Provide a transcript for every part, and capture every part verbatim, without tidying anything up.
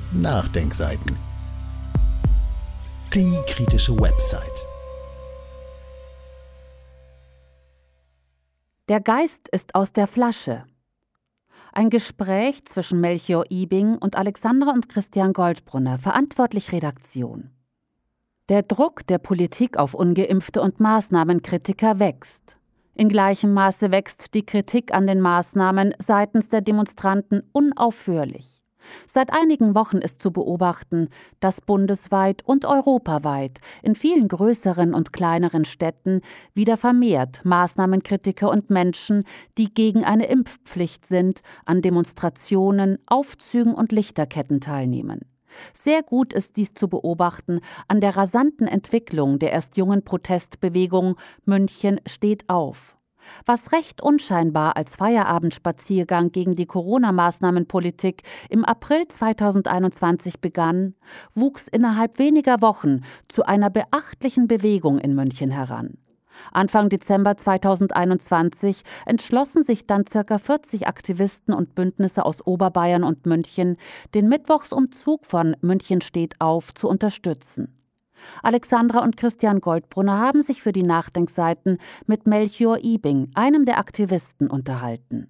Nachdenkseiten. Die kritische Website. Der Geist ist aus der Flasche. Ein Gespräch zwischen Melchior Ibing und Alexandra und Christian Goldbrunner, verantwortlich Redaktion. Der Druck der Politik auf Ungeimpfte und Maßnahmenkritiker wächst. In gleichem Maße wächst die Kritik an den Maßnahmen seitens der Demonstranten unaufhörlich. Seit einigen Wochen ist zu beobachten, dass bundesweit und europaweit in vielen größeren und kleineren Städten wieder vermehrt Maßnahmenkritiker und Menschen, die gegen eine Impfpflicht sind, an Demonstrationen, Aufzügen und Lichterketten teilnehmen. Sehr gut ist dies zu beobachten an der rasanten Entwicklung der erst jungen Protestbewegung München steht auf. Was recht unscheinbar als Feierabendspaziergang gegen die Corona-Maßnahmenpolitik im April zweitausendeinundzwanzig begann, wuchs innerhalb weniger Wochen zu einer beachtlichen Bewegung in München heran. Anfang Dezember zweitausendeinundzwanzig entschlossen sich dann ca. vierzig Aktivisten und Bündnisse aus Oberbayern und München, den Mittwochsumzug von München steht auf zu unterstützen. Alexandra und Christian Goldbrunner haben sich für die Nachdenkseiten mit Melchior Ibing, einem der Aktivisten, unterhalten.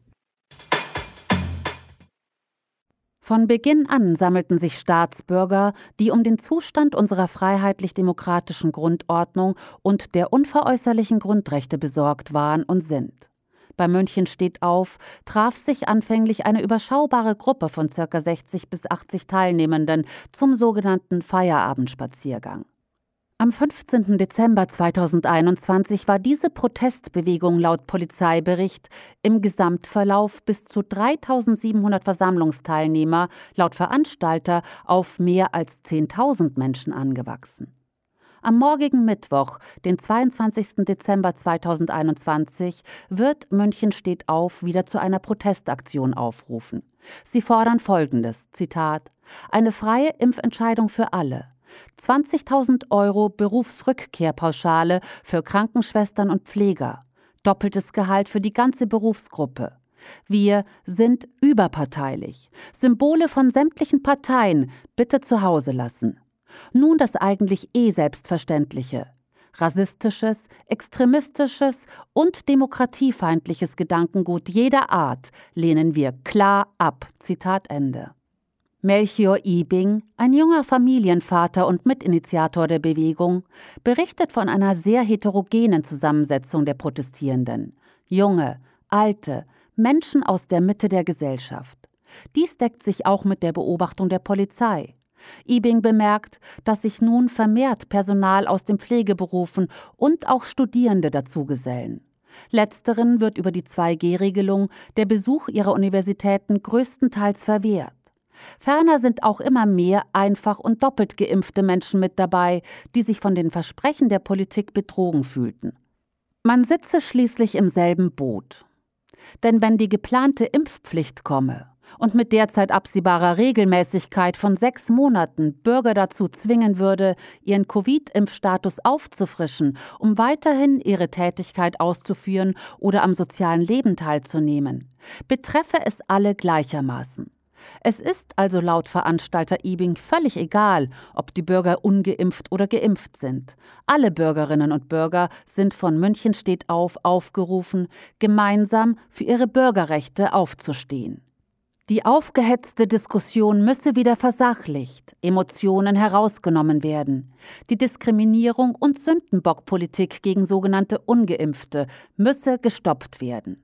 Von Beginn an sammelten sich Staatsbürger, die um den Zustand unserer freiheitlich-demokratischen Grundordnung und der unveräußerlichen Grundrechte besorgt waren und sind. Bei München steht auf traf sich anfänglich eine überschaubare Gruppe von ca. sechzig bis achtzig Teilnehmenden zum sogenannten Feierabendspaziergang. Am fünfzehnten Dezember zweitausendeinundzwanzig war diese Protestbewegung laut Polizeibericht im Gesamtverlauf bis zu dreitausendsiebenhundert Versammlungsteilnehmer, laut Veranstalter auf mehr als zehntausend Menschen angewachsen. Am morgigen Mittwoch, den zweiundzwanzigsten Dezember zweitausendeinundzwanzig, wird München steht auf wieder zu einer Protestaktion aufrufen. Sie fordern Folgendes, Zitat, eine freie Impfentscheidung für alle, zwanzigtausend Euro Berufsrückkehrpauschale für Krankenschwestern und Pfleger, doppeltes Gehalt für die ganze Berufsgruppe. Wir sind überparteilich. Symbole von sämtlichen Parteien bitte zu Hause lassen. Nun das eigentlich eh Selbstverständliche. Rassistisches, extremistisches und demokratiefeindliches Gedankengut jeder Art lehnen wir klar ab. Zitat Ende. Melchior Ibing, ein junger Familienvater und Mitinitiator der Bewegung, berichtet von einer sehr heterogenen Zusammensetzung der Protestierenden. Junge, alte, Menschen aus der Mitte der Gesellschaft. Dies deckt sich auch mit der Beobachtung der Polizei. Ibing bemerkt, dass sich nun vermehrt Personal aus den Pflegeberufen und auch Studierende dazugesellen. Letzteren wird über die zwei G Regelung der Besuch ihrer Universitäten größtenteils verwehrt. Ferner sind auch immer mehr einfach und doppelt geimpfte Menschen mit dabei, die sich von den Versprechen der Politik betrogen fühlten. Man sitze schließlich im selben Boot. Denn wenn die geplante Impfpflicht komme und mit derzeit absehbarer Regelmäßigkeit von sechs Monaten Bürger dazu zwingen würde, ihren Covid-Impfstatus aufzufrischen, um weiterhin ihre Tätigkeit auszuführen oder am sozialen Leben teilzunehmen, betreffe es alle gleichermaßen. Es ist also laut Veranstalter Ibing völlig egal, ob die Bürger ungeimpft oder geimpft sind. Alle Bürgerinnen und Bürger sind von München steht auf aufgerufen, gemeinsam für ihre Bürgerrechte aufzustehen. Die aufgehetzte Diskussion müsse wieder versachlicht, Emotionen herausgenommen werden. Die Diskriminierung und Sündenbockpolitik gegen sogenannte Ungeimpfte müsse gestoppt werden.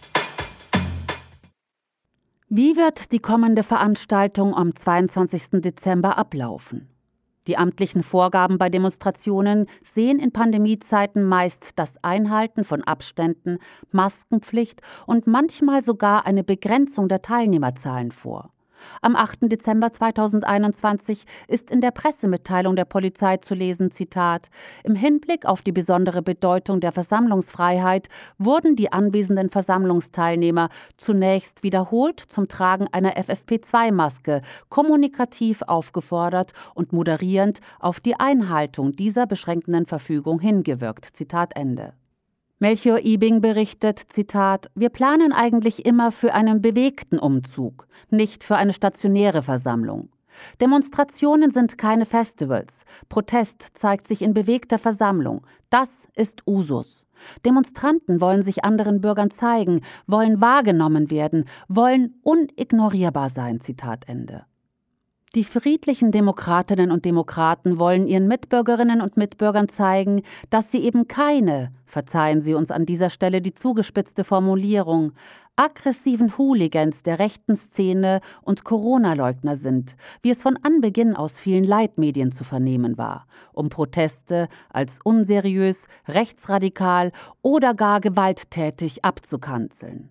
Wie wird die kommende Veranstaltung am zweiundzwanzigsten Dezember ablaufen? Die amtlichen Vorgaben bei Demonstrationen sehen in Pandemiezeiten meist das Einhalten von Abständen, Maskenpflicht und manchmal sogar eine Begrenzung der Teilnehmerzahlen vor. Am achten Dezember zweitausendeinundzwanzig ist in der Pressemitteilung der Polizei zu lesen, Zitat, im Hinblick auf die besondere Bedeutung der Versammlungsfreiheit wurden die anwesenden Versammlungsteilnehmer zunächst wiederholt zum Tragen einer F F P zwei Maske kommunikativ aufgefordert und moderierend auf die Einhaltung dieser beschränkenden Verfügung hingewirkt. Zitat Ende. Melchior Ibing berichtet, Zitat, wir planen eigentlich immer für einen bewegten Umzug, nicht für eine stationäre Versammlung. Demonstrationen sind keine Festivals. Protest zeigt sich in bewegter Versammlung. Das ist Usus. Demonstranten wollen sich anderen Bürgern zeigen, wollen wahrgenommen werden, wollen unignorierbar sein. Zitat Ende. Die friedlichen Demokratinnen und Demokraten wollen ihren Mitbürgerinnen und Mitbürgern zeigen, dass sie eben keine, verzeihen Sie uns an dieser Stelle die zugespitzte Formulierung, aggressiven Hooligans der rechten Szene und Corona-Leugner sind, wie es von Anbeginn aus vielen Leitmedien zu vernehmen war, um Proteste als unseriös, rechtsradikal oder gar gewalttätig abzukanzeln.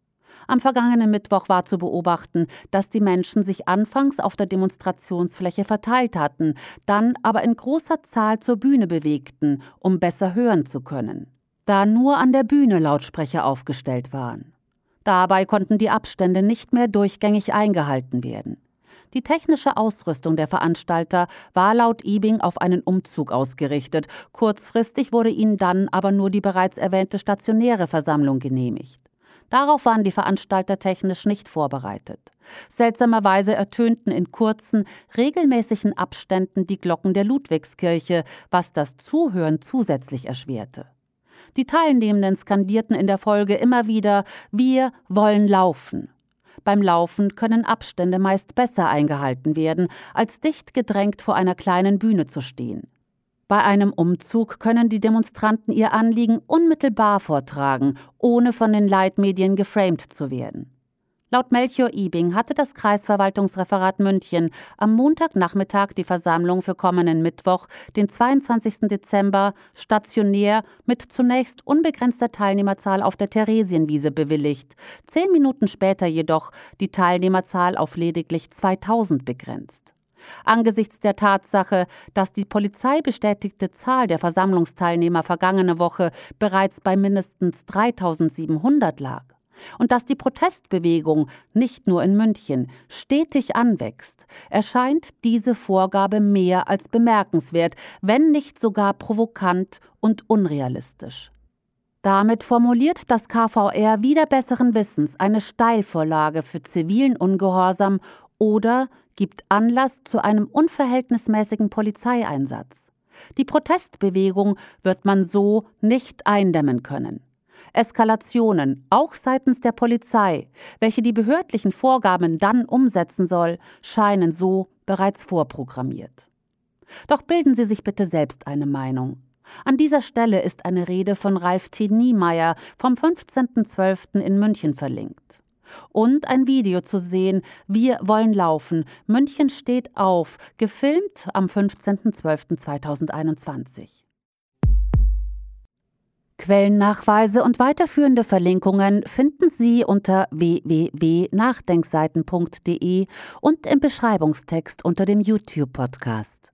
Am vergangenen Mittwoch war zu beobachten, dass die Menschen sich anfangs auf der Demonstrationsfläche verteilt hatten, dann aber in großer Zahl zur Bühne bewegten, um besser hören zu können, da nur an der Bühne Lautsprecher aufgestellt waren. Dabei konnten die Abstände nicht mehr durchgängig eingehalten werden. Die technische Ausrüstung der Veranstalter war laut Ebing auf einen Umzug ausgerichtet. Kurzfristig wurde ihnen dann aber nur die bereits erwähnte stationäre Versammlung genehmigt. Darauf waren die Veranstalter technisch nicht vorbereitet. Seltsamerweise ertönten in kurzen, regelmäßigen Abständen die Glocken der Ludwigskirche, was das Zuhören zusätzlich erschwerte. Die Teilnehmenden skandierten in der Folge immer wieder: Wir wollen laufen. Beim Laufen können Abstände meist besser eingehalten werden, als dicht gedrängt vor einer kleinen Bühne zu stehen. Bei einem Umzug können die Demonstranten ihr Anliegen unmittelbar vortragen, ohne von den Leitmedien geframed zu werden. Laut Melchior Ebing hatte das Kreisverwaltungsreferat München am Montagnachmittag die Versammlung für kommenden Mittwoch, den zweiundzwanzigsten Dezember, stationär mit zunächst unbegrenzter Teilnehmerzahl auf der Theresienwiese bewilligt, zehn Minuten später jedoch die Teilnehmerzahl auf lediglich zweitausend begrenzt. Angesichts der Tatsache, dass die polizeibestätigte Zahl der Versammlungsteilnehmer vergangene Woche bereits bei mindestens dreitausendsiebenhundert lag und dass die Protestbewegung nicht nur in München stetig anwächst, erscheint diese Vorgabe mehr als bemerkenswert, wenn nicht sogar provokant und unrealistisch. Damit formuliert das K V R wider besseren Wissens eine Steilvorlage für zivilen Ungehorsam oder gibt Anlass zu einem unverhältnismäßigen Polizeieinsatz. Die Protestbewegung wird man so nicht eindämmen können. Eskalationen, auch seitens der Polizei, welche die behördlichen Vorgaben dann umsetzen soll, scheinen so bereits vorprogrammiert. Doch bilden Sie sich bitte selbst eine Meinung. An dieser Stelle ist eine Rede von Ralf T. Niemeyer vom fünfzehnten zwölften in München verlinkt. Und ein Video zu sehen: Wir wollen laufen, München steht auf, gefilmt am fünfzehnten zwölften zweitausendeinundzwanzig. Quellennachweise und weiterführende Verlinkungen finden Sie unter w w w punkt nachdenkseiten punkt d e und im Beschreibungstext unter dem YouTube-Podcast.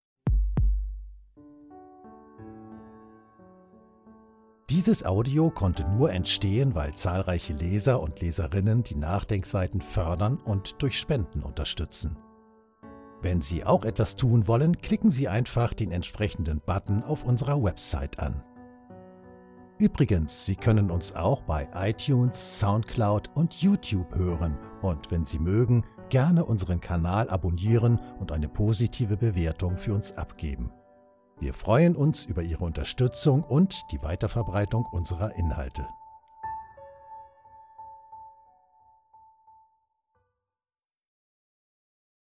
Dieses Audio konnte nur entstehen, weil zahlreiche Leser und Leserinnen die Nachdenkseiten fördern und durch Spenden unterstützen. Wenn Sie auch etwas tun wollen, klicken Sie einfach den entsprechenden Button auf unserer Website an. Übrigens, Sie können uns auch bei iTunes, Soundcloud und YouTube hören und, wenn Sie mögen, gerne unseren Kanal abonnieren und eine positive Bewertung für uns abgeben. Wir freuen uns über Ihre Unterstützung und die Weiterverbreitung unserer Inhalte.